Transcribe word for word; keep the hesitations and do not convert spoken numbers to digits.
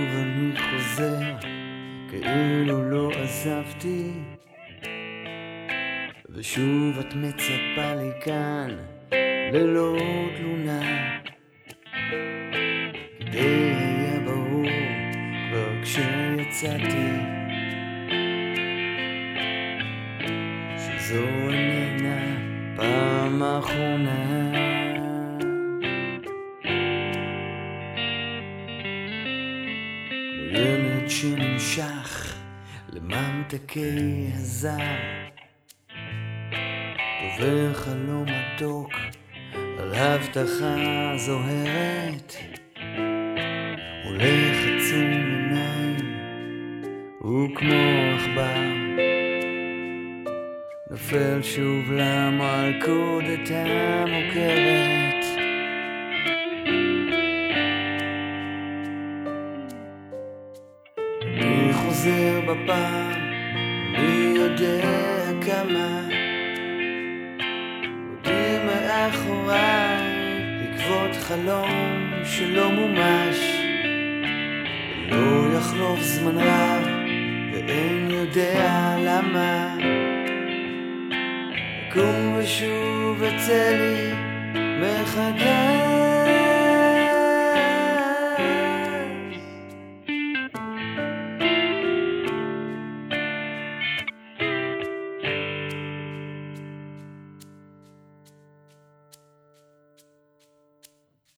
אני חוזר כאילו לא עזבתי, ושוב את מצפה לי כאן ללא תלונה, כדי היה ברור כבר כשיצאתי שזו איננה פעם אחרונה. כמו ילד שנמשך לממתקי הזר, דובר חלום מתוק על הבטחה זוהרת, הולך עצום עיניים וכמו עכבר נופל שוב למלכודת המוכרת. אני חוזר בפעם, אני יודע כמה עודי מאחוריי בעקבות חלום שלא מומש, ולא יחלוף זמן רב ואין יודע למה יקום ושוב אצא לי מחדש.